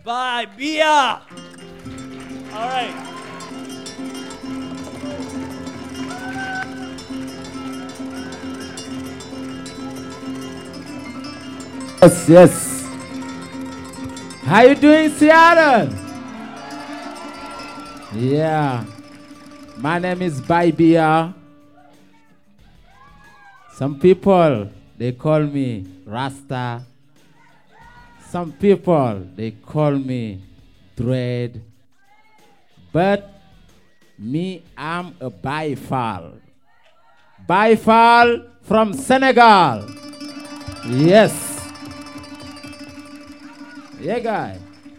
by Bia. All right. Yes, yes. How you doing, Seattle? Yeah. My name is Bibia. Some people, they call me Rasta. Some people, they call me Dread. But me, I'm a Baifal. Baifal from Senegal. Yes. Yeah, guy.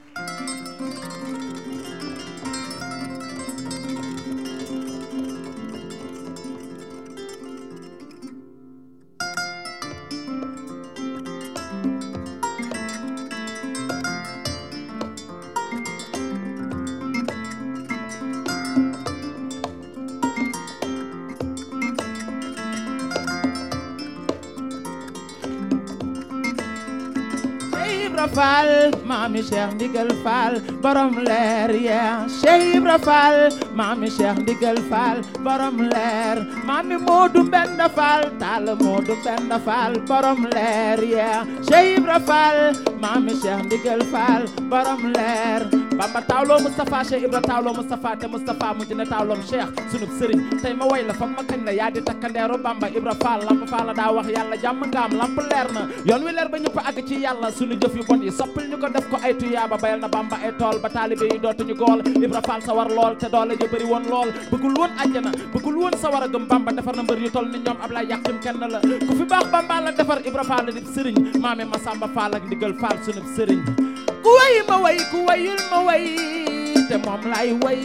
Fall, Mami Cheikh Ndigal Fall, borom leer, yeah. Cheikh Ibra Fall, Mami Cheikh Ndigal Fall, borom leer. Mami Modou Benda Fall, Talla Modou Benda Fall, borom leer, yeah. Cheikh Ibra Fall, Mami Cheikh Ndigal Fall, borom leer. Bamba tawlo Moustapha, Cheikh Ibra tawlo Moustapha, te Moustapha mu dina tawlom Cheikh sunub sëriñ. Tey ma way la foog ma kañ la yaa di takkandeeru Bamba Ibra Fall, lamp Fall daa wax yàlla jàmm ngaam, lamp leer na. Yoon wi leer ba ñëpp àgg ci yàlla, sunu jëf yu bon yi soppil ñu ko def ko ay tuyaaba, bayal na Bamba ay tool ba taalibe yi dootuñu gool. Ibra Fall sawar lool te doole ji bëri woon lool, bëggul woon àjjana, bëggul woon sawar a gëm Bamba defar na mbër yu toll ni ñoom Ablaye Yàqim kenn la. Ku fi baax Bamba la defar, Ibra Fall la dib sëriñ, maame Masamba Fall ak Ndigal Fall sunub sëriñ. Ku way ma way, ku wayul ma way, te moom lay way.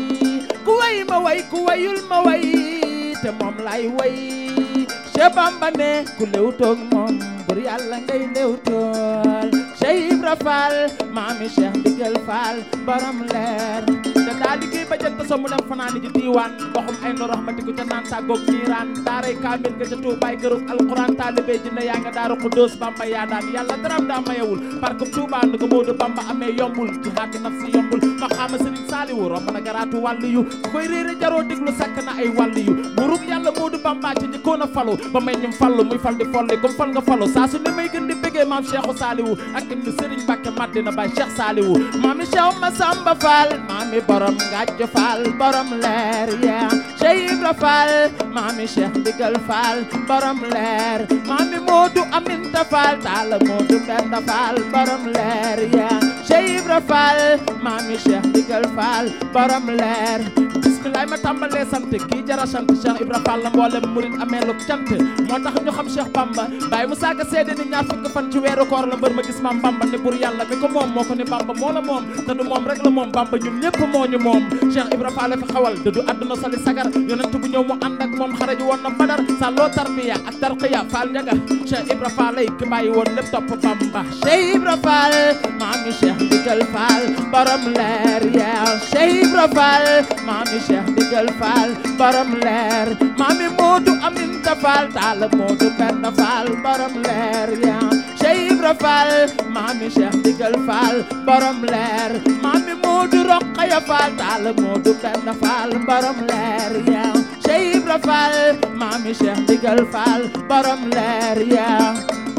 Ku way ma way, ku wayul ma way, te moom lay way. Cheikh Bamba ne ku lewtoog moom bur yàlla ngay lewtool. Cheikh Ibra Fall, maami Cheikh Ndigal Fall, borom leer. te daa liggéey ba jant so mu dem fanaani ji diiwaan, ndoxum ay no rahmatiku ca naan tàggoog niiraan. daaray kaamil ga ca Tuubaay kërug alquran, taalibe ji ne yaa nga daaru Xuddoos. Bamba yaa daan yàlla daram daa mayewul, parkum Tuubaa nu ko Moodu Bamba amee yombul. jihaad nafsi yombul, maqaama Sëriñ Saaliwu romb na garaatu wàllu yu. ku koy réere jaroo diglu sakk na ay wàllu yu. burug yàlla Moodu Bamba ci njëkkoon a falu, ba may ñum fallu muy fal di folli comme fal nga falu. saa su ne may gën di bëggee maam Cheikhu Saaliwu ak ibnu Sëriñ Mbàkke Madina Baay Cheikh Saaliwu. maami Cheikh Masamba Fall, maami borom Ngàjj Fall, borom leer, yeah. Cheikh Ibra Fall, maami Cheikh Ndigal Fall, borom leer. maami Moodu Aminta Fall, Talla Moodu Benda Fall, borom leer, yeah. Cheikh Ibra Fall, maami Cheikh Ndigal Fall, borom leer. bismilaay ma tàmbalee sant kii jara sant Cheikh Ibra Fall la mboolem murit amee lu cant. moo tax ñu xam Cheikh Bamba Baye Moussa Ka seede ni ñaar fukki fan ci weeru koor la mbër ma gis maam Bamba ne bur yàlla mi ko moom moo ko ni Bamba moo la moom te du moom rek la moom Bamba ñun ñëpp moo ñu moom. Cheikh Ibra Fall la fi xawal te du àdduna sali sagar, yonent bu ñëw mu ànd ak moom xare ji woon na Badar. sàlloo tarbiya ak tarqiya Fall njaga Cheikh Ibra Fall lay ki bàyyi woon lépp topp Bamba. Cheikh Ibra Fall, maami Cheikh Ndigal Fall, borom leer, yeah. Cheikh Ibra Fall, maami Cheikh Ndigal Fall, borom leer. maami Moodu Aminta Fall, Talla Moodu Benda Fall, borom leer, yeah. Cheikh Ibra Fall, maami Cheikh Ndigal Fall, borom leer. maami Moodu Rokhaya Fall, Talla Moodu Benda Fall, borom leer, yeah. Cheikh Ibra Fall, maami Cheikh Ndigal Fall, borom leer, yeah.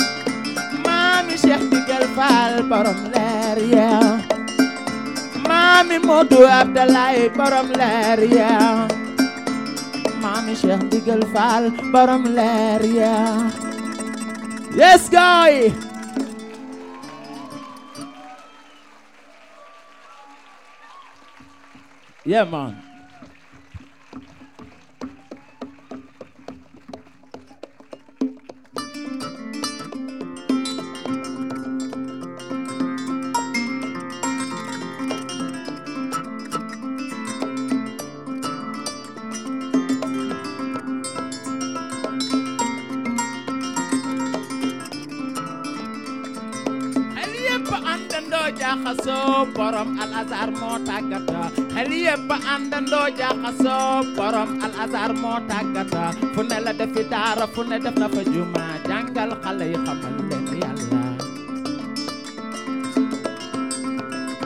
maami Cheikh Ndigal Fall, borom leer, yeah. maami Moodu Abdalaay, borom leer, yeah. maami Cheikh Ndigal Fall, borom leer, yeah. Yes, guy. Yeah, man. jaxasoo borom al azhar moo tàggata xel yépp àndandoo jaxasoo borom al azhar moo tàggata fu ne la defi daara fu ne def na fa juma jàngal xale yi xamal leen yàlla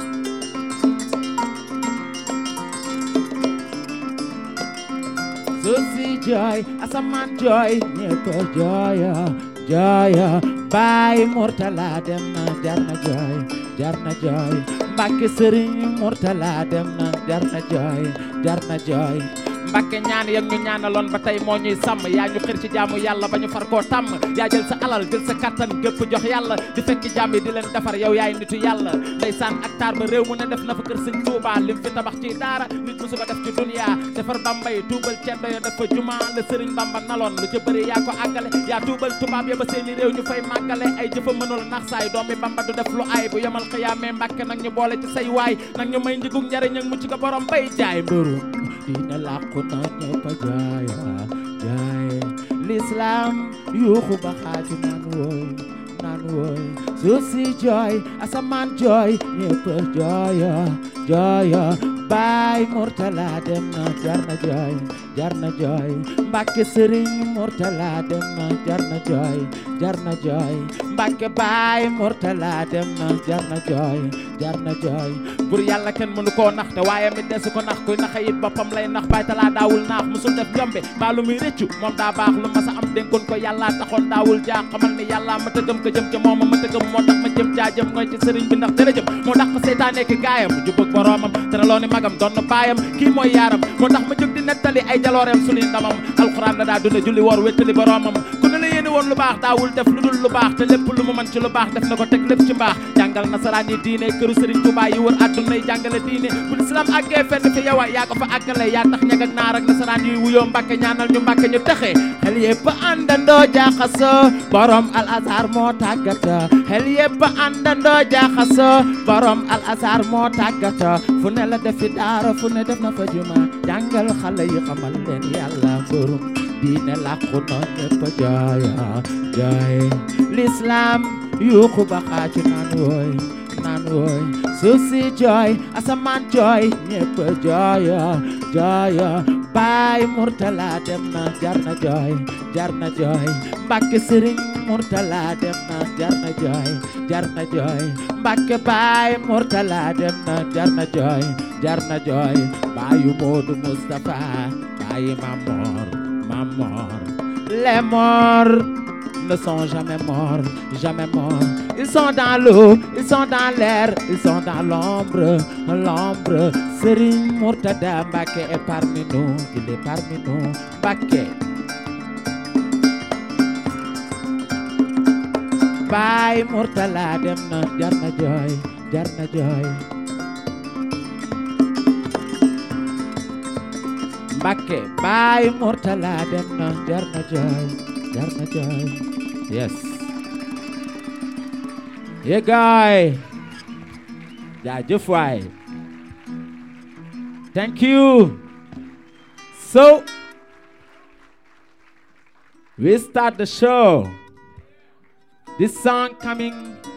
jooy asamaan jooy ñépp jooyo jooyo Baay Murtala dem na jar na jooy Mbàkke Sëriñ Murtala dem na jar na jooy Mbàkke ñaan yag ñu ñaanaloon ba tey moo ñuy sàmm yaa ñu xir ci jaamu yàlla ba ñu far koo tàmm yaa jël sa alal jël sa kattan gépp jox yàlla di fekki jaam yi di leen defar yow yaay nitu yàlla ndeysaan ak taar ba réew mu ne def na fa kër Sëñ Tuubaa lim fi tabax ci daara nit musu ko def ci dunya defar Bambay tuubal ceddo ya def fa juma la Sëriñ Bamba naloon lu ca bëri yaa ko àggale yaa tuubal tubaab ya ba seeni réew ñu fay màggale ay jëfa mënul nax saay doomi Bamba du def lu ay bu yemal xiyaamee Mbàkke nag ñu boole ci say waay nag ñu may njigug njariñ ak mucc ko borom bay jaay mbërum dina làqu na ñëpp a jaay l'islam yuuxu ba xaaju naan wooy suuf si jooy asamaan jooy ñëpp a jooyo Baay Murtala dem na jar na jooy Mbàkke Sëriñ Murtala dem na jar na jooy Mbàkke Baay Murtala dem na jar na jooy bur yàlla kenn mënu koo nax te waaye mi desu ko nax kuy naxa it boppam lay nax Baay Tala daawul naax musul def jombe mbaa lu muy rëccu moom daa baax lu ma sa am dénkoon ko yàlla taxoon daawul jaa xamal ni yàlla ma tëggam ko jëm ca mooma ma tëggam moo tax ma jëm caa jëm ngoy ci sëriñ bi ndax jërëjëm moo tax ko seytaane ki gaayam ju bëgg boroomam te na loo ni magam doon na baayam kii mooy yaaram moo tax ma jóg di nettali ay jalooreem suñuy ndamam alxuraan la daa dunda julli woor wéttali boroomam ku ne la yéene woon lu baax daawul def lu dul lu baax te lépp lu mu mën ci lu baax def na ko teg lépp ci mbaax jàngal nasaraan yi diine këru sëriñ Tuubaa yi wër àdduna yi jàngale diine bu lislaam àggee fenn fi yow yaa ko fa àggale yaa tax ñag ak naar ak nasaraan yi wuyoo Mbàkke ñaanal ñu Mbàkke ñu taxee xel yépp àndandoo jaaxasoo borom al azhar moo tàggata xel yépp àndandoo jaaxasoo borom al azhar moo tàggata fu ne la defi daara fu ne def na fa juma jàngal xale yi xamal leen yàlla borom diine làqu na ñépp jooy l'islam yuuxu ba xaaju naan wooy suuf si jooy asamaan jooy ñépp jooyo Baay Murtala dem na jar na jooy Mbàkke Sëriñ Murtala dem na jar na jooy Mbàkke Baay Murtala dem na jar na jooy Baayu Moodu Mustafa Baayu Mamor les morts ne sont jamais morts. Ils sont dans l'eau, ils sont dans l'air, ils sont dans l'ombre. Serigne Murtada Mbacké est parmi nous, il est parmi nous. Mbacké. Baay Murtala dem na jar na jooy. Mbacké Baay Murtala dem na jar na jooy. Yes. Yeah, guy. Jaajëf waay. Thank you. So, we start the show. This song coming,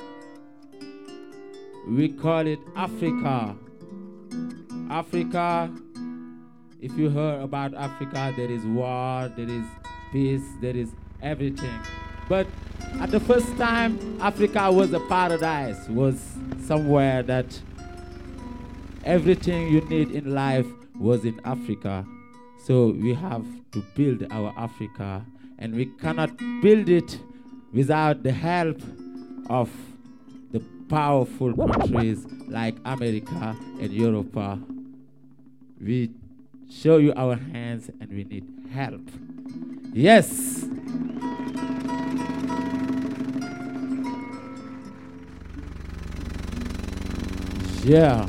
we call it Africa. Africa, if you heard about Africa, there is war, there is peace, there is everything. But at the first time, Africa was a paradise, was somewhere that everything you need in life was in Africa. So we have to build our Africa, and we cannot build it without the help of the powerful countries like America and Europe. We show you our hands and we need help. Yes. Yeah.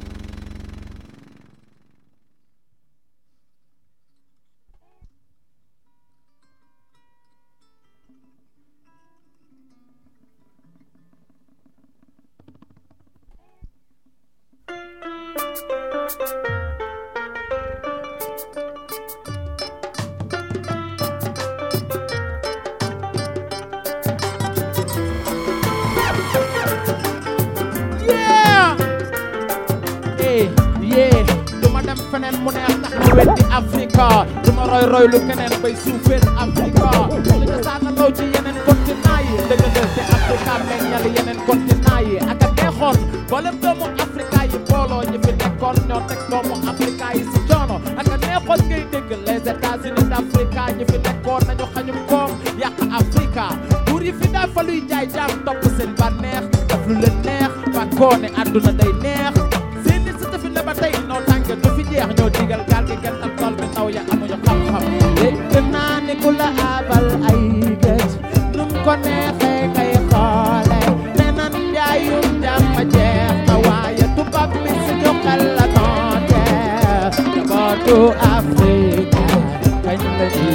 Duma roy lu keneen bay suufeel Africa li nga saanaloo ci yeneen continent yi dëgg te Africa meññal yeneen continent yi ak a neexoon boolem doomu Africa yi booloo ñi fi nekkoon ñoo teg doomu Africa yi si coono ak a neexoon neexoon ngay dégg les États-Unis d'Afrique ñi fi nekkoon nañu xañum koom yàq Afrika buur yi fi daa fa luy jaay jaam topp seen bànneex daf lu leen neex ba koone àdduna day neex seen nit si tafi ne ba tey noo tànge du fi jeex ñoo digal gaal gi gental tool bi ndaw ya amuñu xam-xam dégg naa ni ku la abal ay géej num ko neexee kay xoole ne nan njaayum jàmm jeex na waaye tubaab bi suñu xel la noote jabootu Afrika kañ la ñuy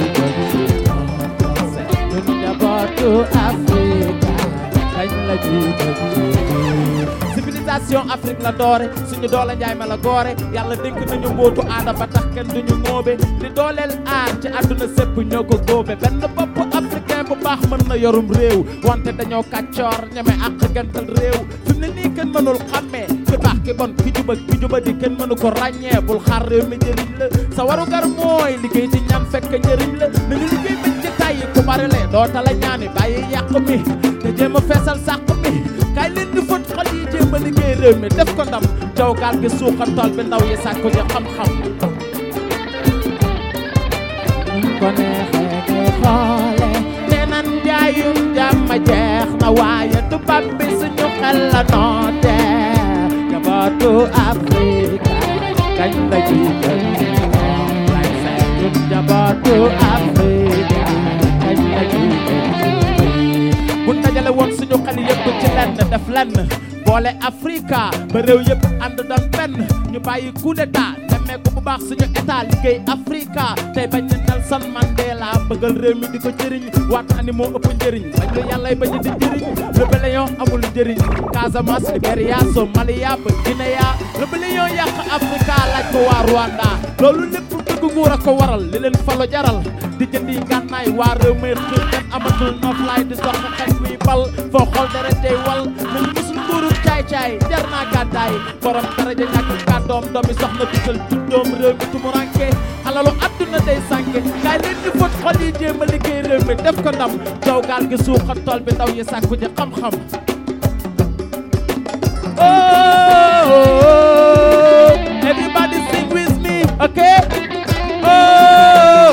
ñun jabootu Afrika kañ la ñuy civilisation Afrique la doore suñu doole njaay ma la goore yàlla dénk nañu mbootu aada ba tax kenn duñu ngóobe li dooleel aar ci àdduna sépp ñoo ko góobe benn bopp africain bu baax mën na yorum réew wante dañoo kàccoor ñeme ak gental réew fi mu ne nii kenn mënul xàmmee ki baax ki bon ki juba di kenn mënu ko ràññee bul xaar réew mi njëriñ la sa warugar mooy liggéey di ñaan fekk njëriñ la nañu liggéey mën ci tàyyi ku bari le doo tala ñaani bàyyi yàq mi te jéem a feesal sàq mi kaay leen di fot xol yi jéem a liggéey réew mi def ko ndam jaw gaal gi suuxal tool bi ndaw yi sàkku ji xam-xam ñu ko neexee kay xoole te nan njaayum jàmm jeex na waaye tubaab bi suñu xel la noote jabootu Afrika kañ la jiital lay seet ñun jabootu Afrika kañ la jiital bu dajale woon suñu xel yëpp ci lenn def lenn boole Afrika ba réew yëpp ànd doon benn ñu bàyyi coup d'état nemmeeku bu baax suñu état liggéey Afrika tey bañ ne Nelson Mandela bëggal réew mi di ko jëriñ waat ani moo ëpp njëriñ bañ lu yàllay bañ di jëriñ rébellion amul njëriñ Casamance Libéria Somalia ba Guinea rébellion yàq Afrika laaj ko waa Rwanda loolu lépp dëgg nguur a ko waral li leen falo jaral di jëndi ngànnaay waa réew mi xiir kenn amatul noflaay di sox xel muy bal foo xool deret day wal nañu musul nguuru caay-caay jar naa gàddaay borom daraja ñàkk kàddoom doomi soxna tutal juddoom réew mi tumuranke alalu adduna day sànke kaay leen di fot xol yi jéem a liggéey réew mi def ko ndam jaw gaal gi suuxat tool bi ndaw yi sàkku ji xam-xam oh everybody sing with me okay oh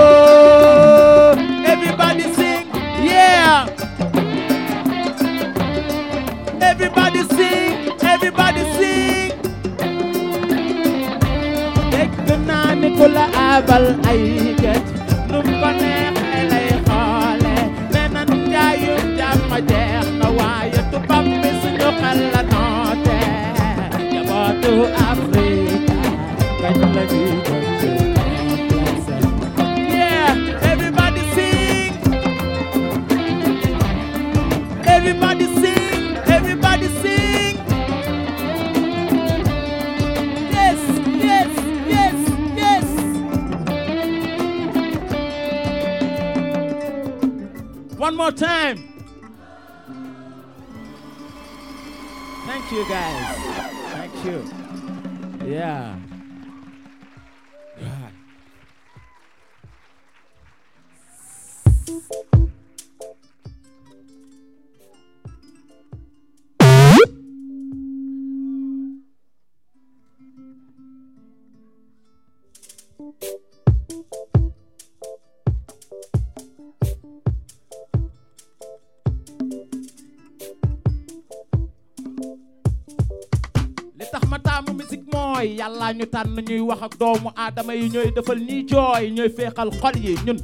everybody sing yeah everybody sing dégg naa ni ku la abal ay géej num ko neexee lay xoole ne nan njaayum jàmm jeex na waaye tubaab bi suñu xel la noote jabootu Afrika kañ la ñuy yeah everybody sing everybody sing everybody sing yes yes yes yes one more time thank you guys thank you yeah God. li tax ma taamu musique mooy yàlla ñu tànn ñuy wax ak doomu aadama yi ñooy defal ñiy jooy ñooy féexal xol yi ñun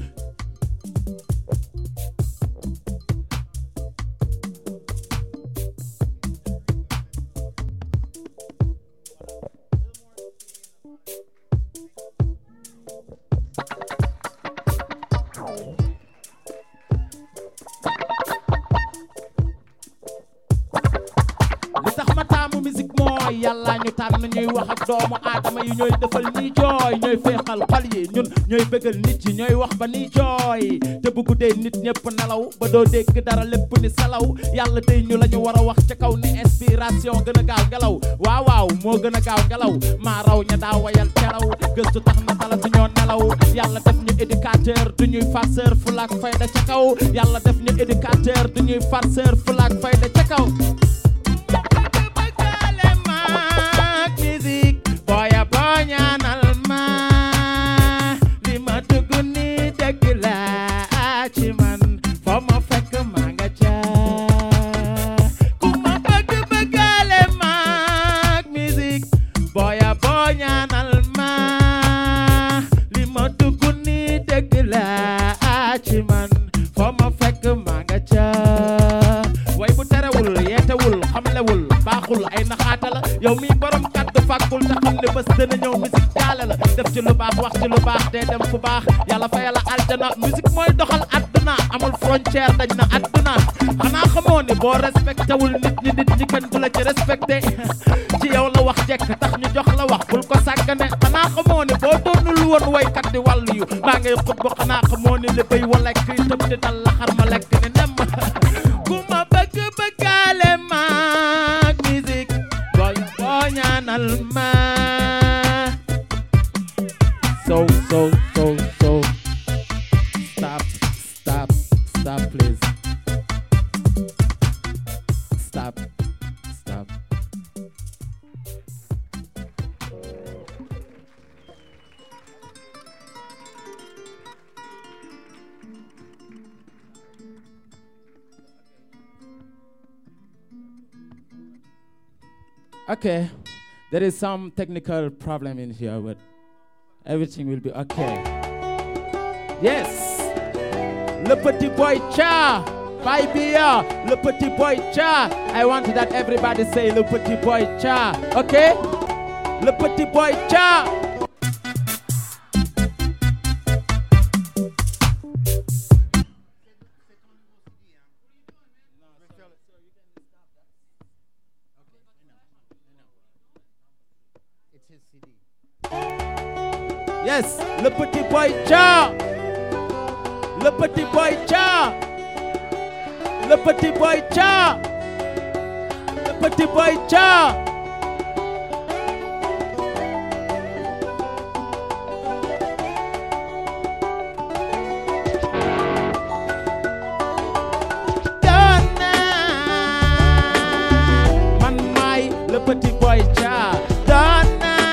yàlla ñu tànn ñuy wax ak doomu aadama yi ñooy defal ñiy jooy ñooy féexal xol yi ñun ñooy bëggal nit yi ñooy wax ba niy jooy te bu guddee nit ñëpp nelaw ba doo dégg dara lépp ni salaw yàlla tey ñu la ñu war a wax ca kaw ni inspiration gën a gaaw ngelaw waaw waaw moo gën a gaaw ngelaw maa raw ña daa wayal celaw gëstu tax na dala su ñoo nelaw yàlla def ñu éducateur du ñuy farceur fulaak fayda ca kaw yàlla def ñu éducateur du ñuy farceur fulaak fayda ca kaw musique boya boñanal ma fàtte la yow mi borom kàddu fàggul te xam ne bés dana ñëw musique jaale la def ci lu baax wax ci lu baax te dem fu baax yàlla fa yàlla aljana musique mooy doxal àdduna amul frontière dañ na àdduna xanaa xamoo ne boo respecté wul nit ñi kenn du la ci respecté ci yow la wax jekk tax ñu jox la wax bul ko sàggane xanaa xamoo ne boo doonul woon waykat di wàllu yu maa ngay xut bu xanaa xamoo ne li béy wa lekk tëb di dal la xar ma lekk ne nem ku ma bëgg bëggaale maag musique boo ñaanal ma so stop please stop Okay, there is some technical problem in here, but everything will be okay. Yes, le petit boy cha, baby, le petit boy cha. I want that everybody say le petit boy cha, okay? Le petit boy cha. Yes, le petit boy cha. Le petit boy cha. Le petit boy cha. Le petit boy cha. Donna. Man mai le petit boy cha. Donna.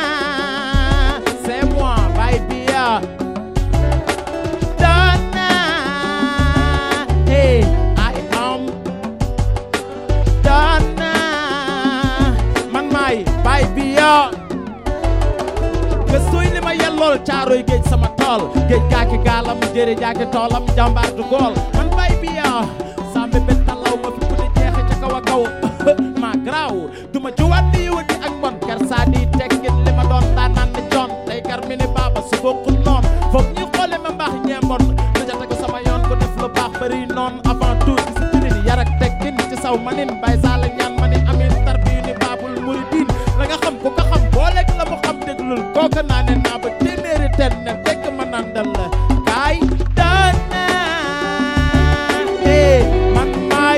Donna, hey, I am Donna, man may baby ya. Gëstuy li ma yellool caaroy géej sama tool géej gaaki gaalam jëri jaaki toolam jàmbaar du gool man baby ya. Sambe betalaw ma fi ku di jeexe ca kaw a kaw ma graw duma juwaat di wuti ak bon kersa di teggin li ma doon daanaan ni jon tey gar mi ni baaba su bokkul noon foog ñu xoole ma mbaax ñeembon dajate ko sama yoon ku def lu baax bëri noon avant tout ci sa turin yar ak teggin ci saw manin bay saala ñaan ma ni amin tarbiyu ni baabul muridin la nga xam ku ko xam booleeg la mu xam déglul kooka naa ne naa ba téeméeri ten ne tekk ma nandal la kaay Donna hey man maay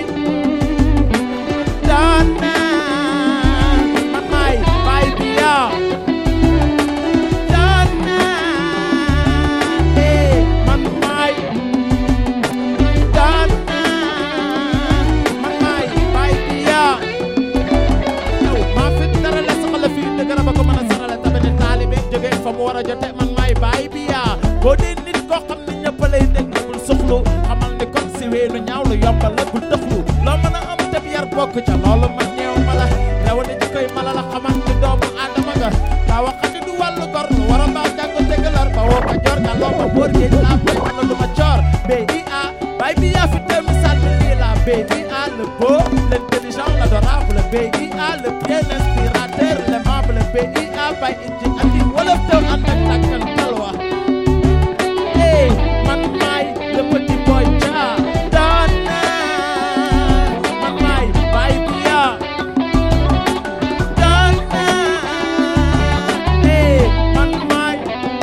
Donna man maay baay bi yaa Donna hey man maay Donna man maay baay bi yaa yow maa fi dara la soxla fii dëgg la ba ko mën a sarale tabe ne taalibe jóge fa mu war a jote man maay baay bi yaa boo dee nit koo xam ne ñëpp lay dégg bul soxlu xamal ni kon si weenu ñaaw lu yombal la bul tëxlu loo mën a am te yar bokk ca loolu ma ñeew ma la rewa ni ci koy mala la xamal ni doomu aadama nga daa waxati du wàllu gor lu war a mbaa jàngo tegalor ba woo ko jor nga loo ma boor géej laa bay wala lu ma coor BIA baay bi yaa fi teew misaal bi lii la BIA le beau l'intelligent l'adorable BIA le bien inspirateur l'aimable BIA bay inji andi wolof teew ànd ak tàkkan talwa hey man maay le petit boy cha Donna man maay baay bi yaa Donna hey man maay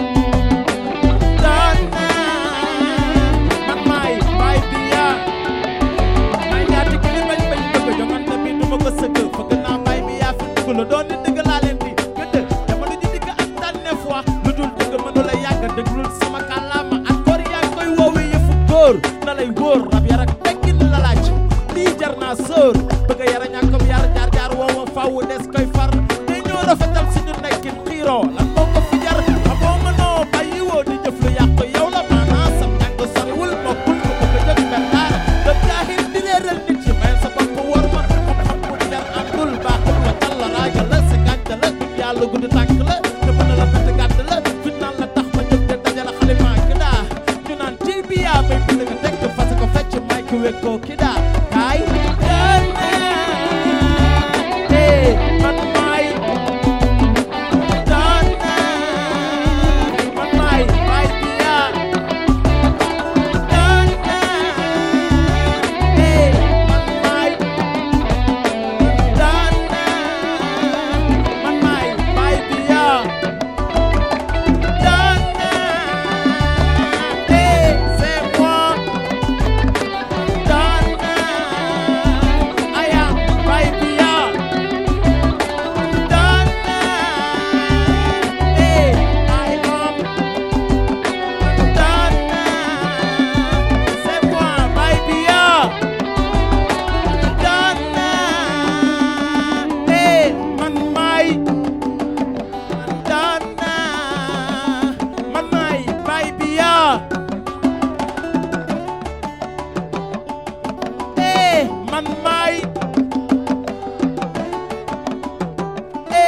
Donna man maay baay bi yaa may ñaati ki li bañ bëgg jongante bi du ma ko sëgg fëgg naa baay bi yaa fi dugg la doon ni dëgg laa leen di gëdd dama lu ji digg ak tànneef wax lu dul dëgg mënu la yàgg déglul sama kàllaama ak góor yaa ngi koy woowee yëfu góor na lay wóor rab yar ak teggin la laaj lii jar naa sóor bëgg a yara ñàkkom yar jaar woowa faw des koy far te ñoo rafetal suñu nekkin xiiroo lan moo ko fi jar xamoo mënoo bàyyi woo di jëf lu yàqu yow la maanaam sam njàng soriwul mokkul ko bëgg a jóg bertaar doon jaahil di leeral nit yi may sa bopp wóor ma xam-xam bu jar àndul baaxul wa tal la raaga la sa gànca la yàlla gudd tànk la te mën na la bett gàtt la fit naan la tax ma jóg te dajala xalima ki daa ñu naan ci bi yaa may bind nga teg fas ko fecc may ki wekkoo ki daa kaay Donna hey man maa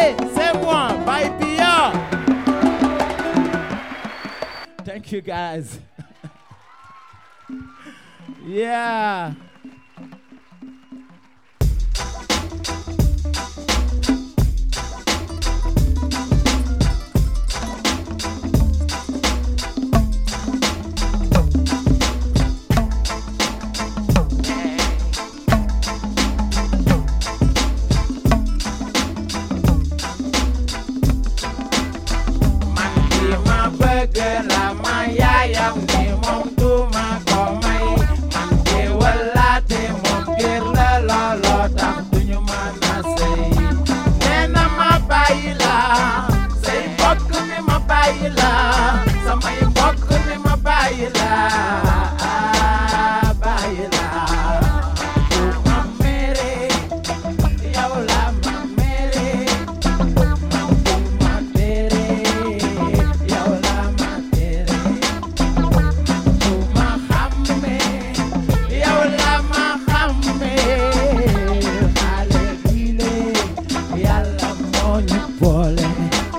c'est moi, by Pia. Thank you guys. Yeah. La ma yaayam ni moom duma ko may man de walaate moom ngir la looloo tax duñu mën a sëy nee na ma bàyyi la say mbokk ni ma bàyyi la samay mbokk ni ma bàyyi la bàyyi la bu ma mere yow la ma mere man bu ma tere yow la ma tere bu ma xamme yow la ma xamme xale bile yàlla moo ñu boole.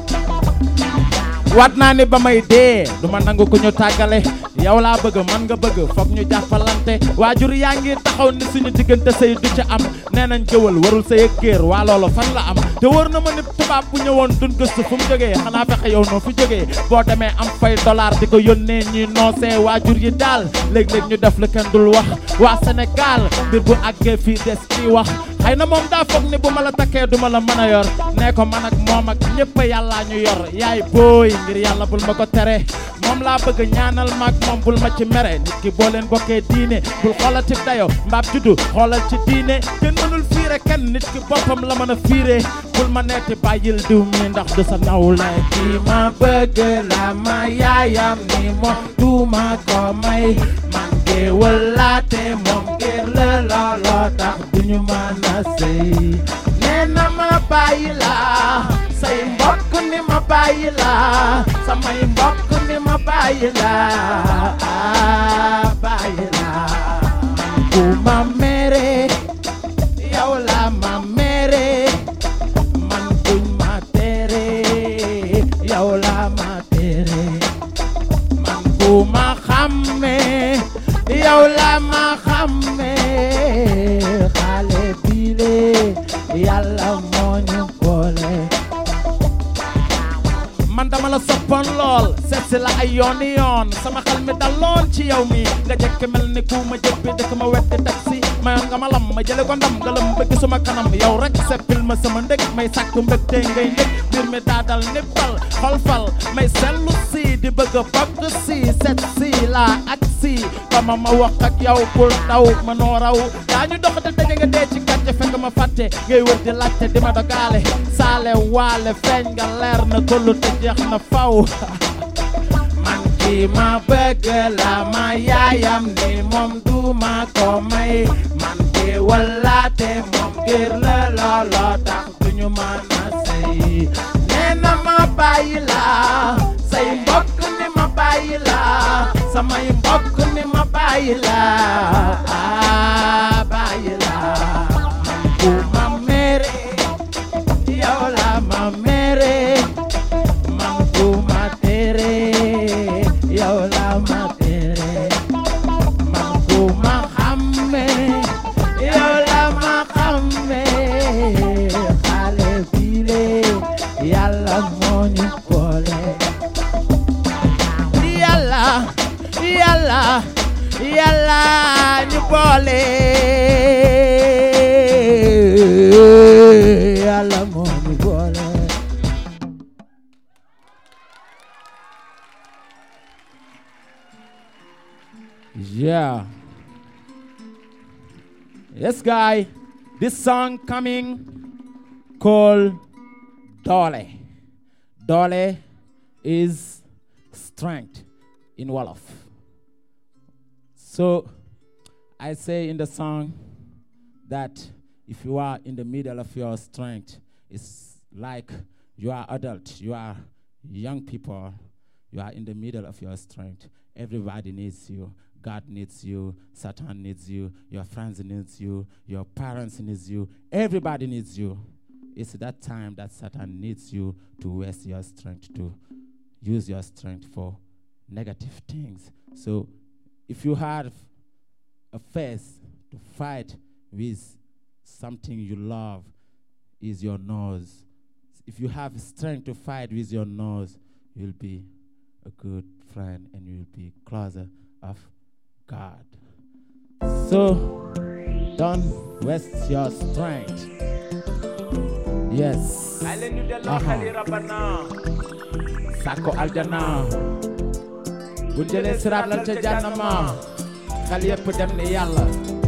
Wat naa ni ba may dee du ma nangu ku ñu tàggale yow laa bëgg man nga bëgg foog ñu jàppalante waajur yaa ngi taxaw ni suñu diggante sëy du ci am nee nañ jëwal warul sëy ak géer waa loolu fan la am te wër na ma ni tubaab bu ñëwoon dun gëstu fu mu jógee xanaa fexe yow noo fi jógee boo demee am fay dollar di ko yónnee ñuy noosee waajur yi daal léeg-léeg ñu def la kenn dul wax waa Sénégal mbir bu àggee fii des ci wax xëy na moom daa foog ni bu ma la takkee du ma la mën a yor nee ko man ak moom ak ñëpp yàllaa ñu yor yaay booy ngir yàlla bul ma ko tere moom laa bëgg ñaanal maag moom bul ma ci mere nit ki boo leen bokkee diine bul xoolal ci dayo mbaab juddu xoolal ci diine kenn mënul fiire kenn nit ki boppam la mën a fiire bul ma neeti bàyyil diw mi ndax du sa nawle ki ma bëgg la ma yaayam ni moom duma ko may man de walaate moom ngir la looloo tax duñu mën a sëy nee na ma bàyyi la say mbokk ni ma bàyyi la samay mbokk ni ma bàyyi la bàyyi la bu ma mere yow la ma mere man buñ ma tere yow la ma tere man bu ma xamme yow la ma xamme xale bile yàlla moo ñu boole. man dama la soppoon lool seet si la ay yooni yoon sama xel mi daloon ci yow mi nga jekk mel ni ku ma jëppi dëkk ma wetti taxi mayoon nga ma lam ma jële ko ndam nga lam bëgg suma kanam yow rek seppil ma sama ndëg may sàkku mbëg te ngay ndëg mbir mi daadal ni bal xol fal may sellu si di bëgg bokk si seet si la ak si ba ma wax ak yow bul daw ma noo raw daañu dox di daje nga dee ci gàcce fekk ma fàtte ngay wër di laajte di ma dogaale saale waale feeñ nga leer na tollu te jeex na faw man ki ma bëgg la ma yaayam ni moom duma ko may man de walaate moom ngir la looloo tax duñu mën a sëy nee na ma bàyyi la say mbokk ni ma bàyyi la samay mbokk ni ma bàyyi la bàyyi la man bu ma mere yow la ma mere man bu ma tere yow la ma tere man bu ma xamme yow la ma xamme xale bile yàlla moo ñu boole. yàlla yàlla yàlla ñu boole yàlla moo ñu boole. Yeah. Yes, guy. This song coming called Dole. Dole is strength in Wolof. So I say in the song that if you are in the middle of your strength, it's like you are adult, you are young people, you are in the middle of your strength. Everybody needs you. God needs you, Satan needs you, your friends needs you, your parents needs you, everybody needs you. it's that time that Satan needs you to waste your strength, to use your strength for negative things. So if you have a face to fight with something you love, is your nose. If you have strength to fight with your nose, you'll be a good friend and you'll be closer of God. So don't waste your strength. Yes. Sako aljana. Bu jëlee siraat la ca jànnama. Xel yëpp dem ni yàlla.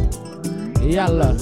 Yàlla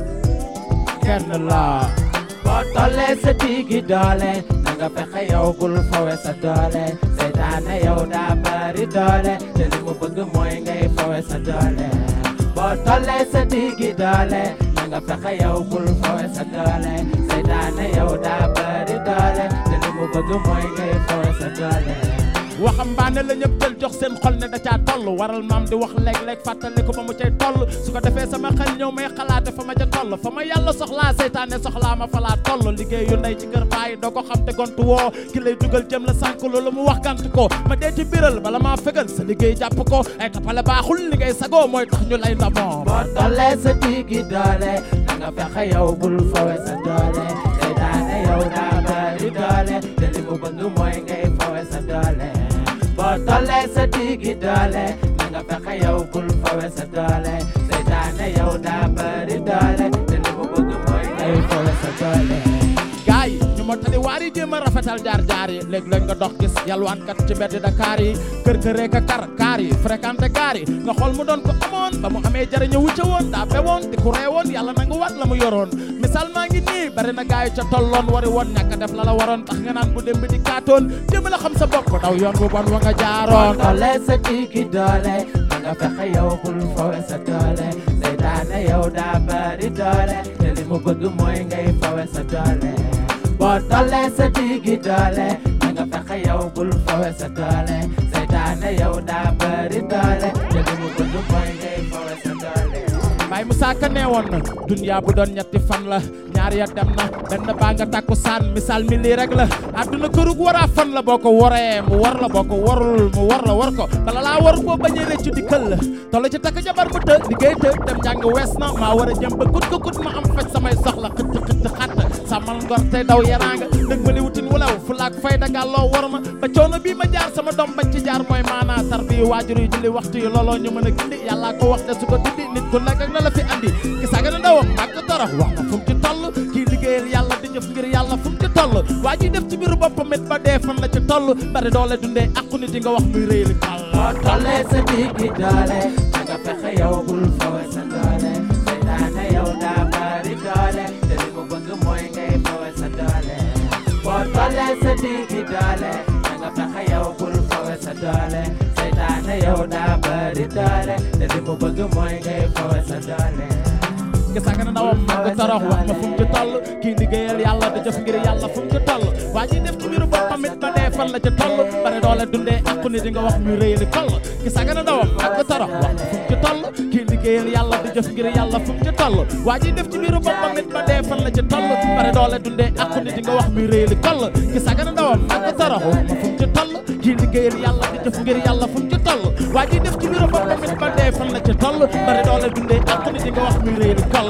kenn la. Boo tollee sa diggi doole, na nga fexe yow bul fawe sa doole. Seytaane yow daa bari doole, te li mu bëgg mooy ngay fawe sa doole. Boo tollee sa diggi doole, na nga fexe yow bul fawe sa doole. Seytaane yow daa bari doole, te li mu bëgg mooy ngay fawe sa doole. waxambaane la ñëpp jël jox seen xol ne da caa toll waral maam di wax léeg-léeg fàttali ko ba mu cay toll su ko defee sama xel ñëw may xalaate fa ma ca toll fa ma yàlla soxlaa seytaane soxlaa ma fa laa toll liggéey yu ndey ci kër baay doo ko xam te gontu woo ki lay dugal jëm la sànk loolu mu wax gant ko ma dee ci biral bala maa fegal sa liggéey jàpp ko ay tapale baaxul li ngay sagoo mooy tax ñu lay ndamoo boo tollee sa diggi doole na nga fexe yow bul fawe sa doole seytaane yow daa bari doole te li mu bëgg mooy ngay fawe sa doole boo tollee sa diggi doole na nga fexe yow bul fawe sa doole seytaane yow daa bari doole te li mu bëgg mooy ngay fawe sa doole gaay ñu mo tali waar yi jéem a rafetal jaar-jaar yi léeg-léeg nga dox gis yalwaankat ci mbedd Dakar yi kër ka kaar yi fréquenté gaar yi nga xool mu doon ko amoon ba mu amee jariñu wucce woon daa bewoon di ku reewoon yàlla nangu wat la mu yoroon misaal maa ngi nii bari na gaay ca tolloon wari woon ñàkk def la waroon tax nga naan bu dem bi di kaatoon jéem la xam sa bopp daw yoon bu bon wa nga jaaroon tollee sa diggi doole na nga fexe yow bul fawe sa doole seytaane yow daa bari doole te li mu bëgg mooy ngay fawe sa doole boo tollee sa diggi doole na nga fexe yow bul fawe sa doole seytaane yow daa bari doole te li mu bëgg mooy ngay fawe sa doole Baay Musaa Ka nee woon na dunya bu doon ñetti fan la ñaar ya dem na benn baa nga takku saan misaal mi lii rek la àdduna kërug waraa fan la boo ko waree mu war la boo ko warul mu war la war ko bala laa war boo bañee réccu di kël la toll ci takk jabar mu të liggéey të dem njàng wees na maa war a jëm ba kut ma am faj samay soxla xëtt xatt sàmmal ngor tey daw yaraanga dëgg ma li wutin wulaw fulaak fayda gàlloo war ma ba coono bii ma jaar sama doom bañ ci jaar mooy maanaa tar bi waajur yi julli waxtu yi looloo ñu mën a gindi yàllaa ko wax de su ko dindi nit ku nekk ak na la fi andi ki saaga na ndawam màgg torox wax ma fu mu ci toll kii liggéeyal yàlla di jëf ngir yàlla fu mu ci toll waa ji def ci biiru boppam it ba dee fan la ci toll bari doole dundee àqu nit yi nga wax muy rëy li kàll boo tollee sa diggi doole na nga fexe yow bul fawe sa doole seytaane yow daa bari doole te li mu bëgg mooy ngay fawe sa doole boo tollee sa diggi doole na nga fexe yow bul fawe sa doole seytaane yow daa bari doole te li mu bëgg mooy ngay fawe sa doole ki saaga na ndawam màgg torox wax ma fu mu ci toll kii liggéeyal yàlla da jëf ngir yàlla fu mu ci toll waa ji def ci biiru boppam it ba dee fan la ci toll bare doole dundee àqu nit yi nga wax muy rëy li toll ki saaga na ndawam màgg torox wax ma fu mu ci toll kii liggéeyal yàlla da jëf ngir yàlla fu mu ci toll waa ji def ci biiru boppam it ba dee fan la ci toll bare doole dundee àqu nit yi nga wax muy rëy li toll ki saaga na ndawam màgg torox wax ma fu mu ci toll kii liggéeyal yàlla da jëf ngir yàlla fu mu ci toll waa ji def ci biiru boppam it ba dee fan la ci toll bare doole dundee àqu nit yi nga wax muy rëy li toll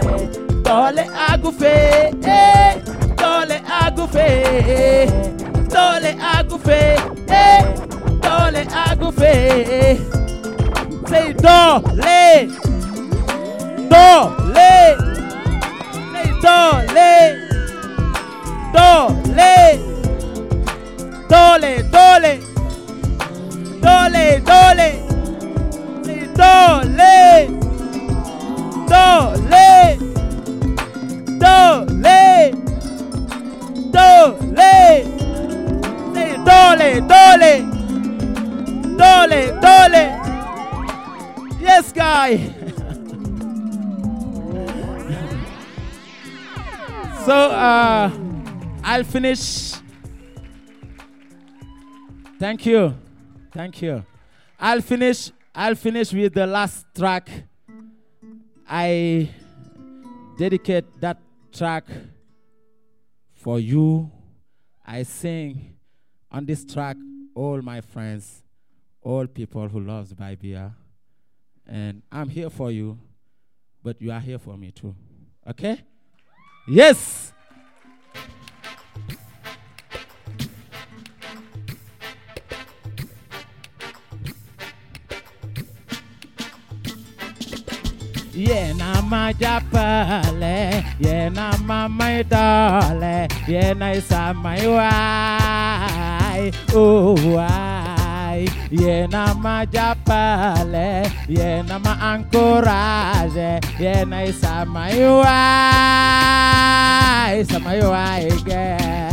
doole agu fee doole agu fee doole agu fee doole agu fee say doole doole say doole doole doole doole doole doole say doole doole doole doole say doole doole doole doole yes guy so I'll finish thank you I'll finish with the last track. I dedicate that track For you, I sing on this track, all my friends, all people who loves Bibia. And I'm here for you, but you are here for me too. Okay? Yes! Yena ma japale, yena ma my dole, yena isa my why, oh why. Yena ma japale, yena ma ancorage, yena isa my why again.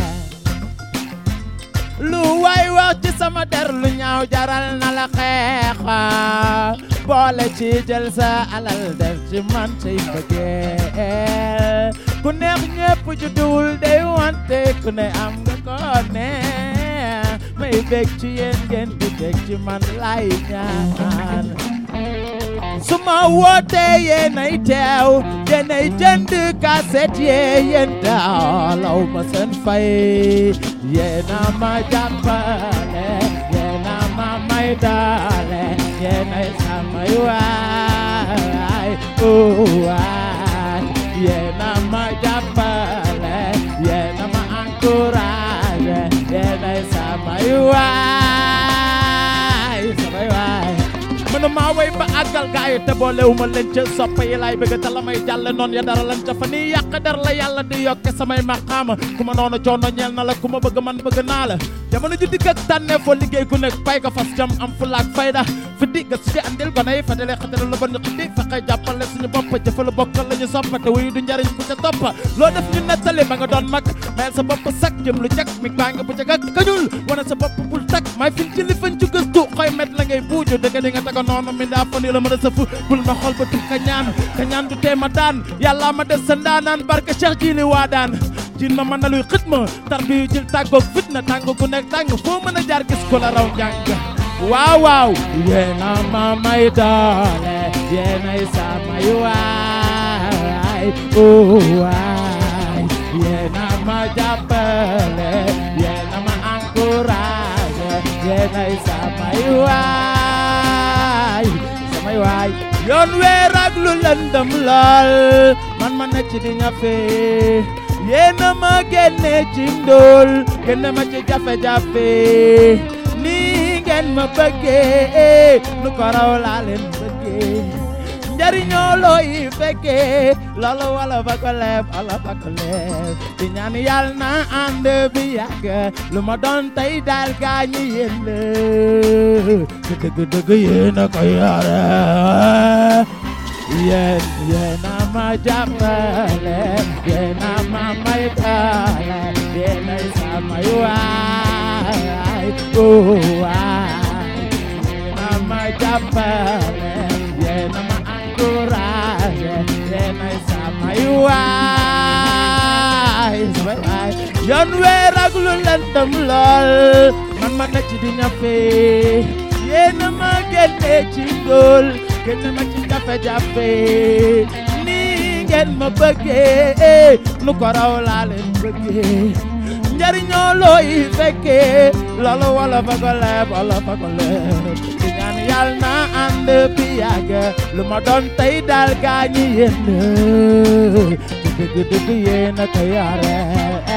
Lu way wax ci sama der lu ñaaw jaral na la xeexa boole ci jël sa alal def ci man say bëggeel ku neex ñépp judduwul day wante ku ne am nga ko ne may bég ci yéen ngeen di bég ci man lay ñaan suma wootee yéenay teew yéenay jënd kaset yéen daalaw ma seen fay yéena ma jàppale yéena ma may daale yéenay samay waay waay yéena ma jàppale yéena ma encouragé yéenay samay waay mënu maa way ba àggal gaay te boolewuma leen ca soppe yi laay bëgg te la may jàll noonu ya dara lan ca fa nii yàq der la yàlla di yokke samay maqaama ku ma noonu coono ñeel na la ku ma bëgg man bëgg naa la jamono ju dikk ak tànne foo liggéey ku nekk pay ka fas jam am fulaak fayda fi di nga si andil ko nay fa dale xatale la ba ñu xiddi fexe jàppale suñu bopp jëfalu bokkal la ñu soppa te wuyu du njariñ ku ca toppa loo def ñu nettali ba nga doon mag mayel sa bopp sak jëm lu jag mi baa nga bu jag ak kañul wane sa bopp bul tak may fin ci li fañ ci gëstu xoy met la ngay buuju dëgg di nga taga noonu mi ndaa fa ni la mën a sëfu bul ma xol ba tu kañaan du tee ma daan yàlla ma def sa ndaanaan barke Cheikh Jili waa daan jin ma mën na luy xitma tar bi jël tàggoog fitna tàng ku nekk tàng foo mën a jaar gis ko la raw njàng waaw waaw yéena ma may doole yéenay samay waay waay yéena ma jàppale yéena ma encouragé yéenay samay waay yoon weer ak lu lëndëm lool man ma nekk ci di ñafe yéena ma génne ci ndóol génne ma ci jafe-jafe nii ngeen ma bëggee nu ko raw laa leen bëggee njariñoo looy fekkee loolu wala ba ko leeb wala ba ko leeb di ñaan yàlla na ànd bi yàgg lu ma doon tey daal gaañi yéen la dëgg yéen a ko yore yéen a ma jàppale yéen a ma may taale yéen ay samay waay waay yéen a ma jàppale yéen a ma encouragé yéen ay samay waay yoon weer ak lu lëndëm lool man ma nekk di ñafe yéen a ma génne ci ndóol génne ma ci jafe-jafe nii ngeen ma bëggee nu ko raw laa leen bëggee njariñoo looy fekkee loolu wala fa ko leeb wala fa ko leeb di ñaan yàlla na ànd bi yàgg lu ma doon tey daal gaañi yéen dëgg yéen a ko yore